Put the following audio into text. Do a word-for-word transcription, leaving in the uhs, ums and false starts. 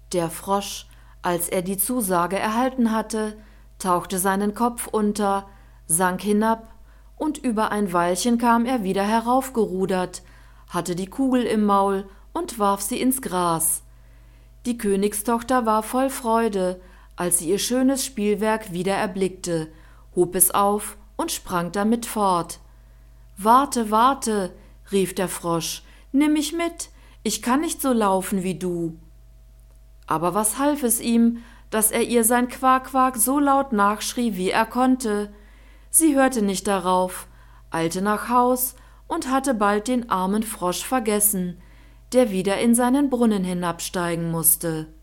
Der Frosch, als er die Zusage erhalten hatte, tauchte seinen Kopf unter, sank hinab, und über ein Weilchen kam er wieder heraufgerudert, hatte die Kugel im Maul und warf sie ins Gras. Die Königstochter war voll Freude, als sie ihr schönes Spielwerk wieder erblickte, hob es auf und sprang damit fort. »Warte, warte«, rief der Frosch, »nimm mich mit, ich kann nicht so laufen wie du.« Aber was half es ihm, dass er ihr sein Quak-Quak so laut nachschrie, wie er konnte? Sie hörte nicht darauf, eilte nach Haus und hatte bald den armen Frosch vergessen, der wieder in seinen Brunnen hinabsteigen mußte.